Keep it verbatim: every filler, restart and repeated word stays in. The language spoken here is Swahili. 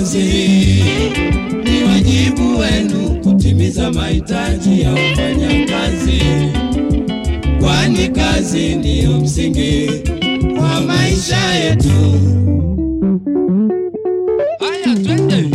viongozi, ni wajibu wenu kutimiza mahitaji ya wafanyakazi, kwani kazi ndiyo msingi wa maisha yetu. Haya twende.